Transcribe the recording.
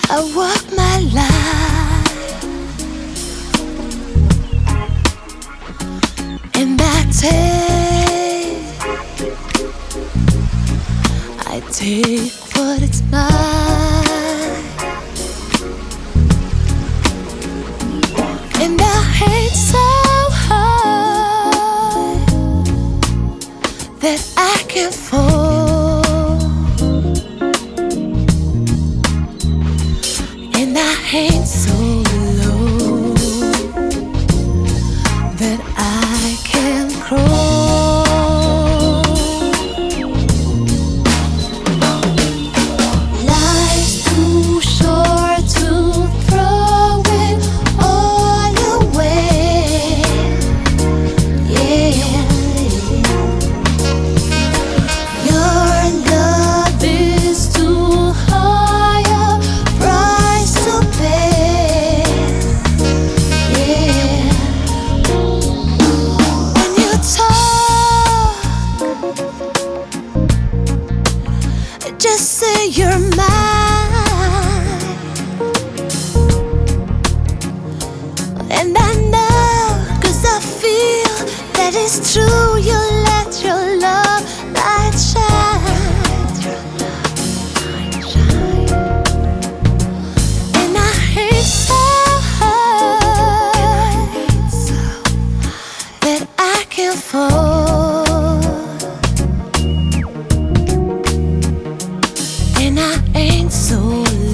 I walk my life and I take what it's mine, and I hate so hard that I can fall, and I hate so low that I can crawl. Life's too short to throw it all away. Yeah, your love is too high a price to pay. Yeah, when you talk, just say you're mine, and I know, 'cause I feel that it's true. You let your love light shine, and I hate so hard that I can fall, and I ain't so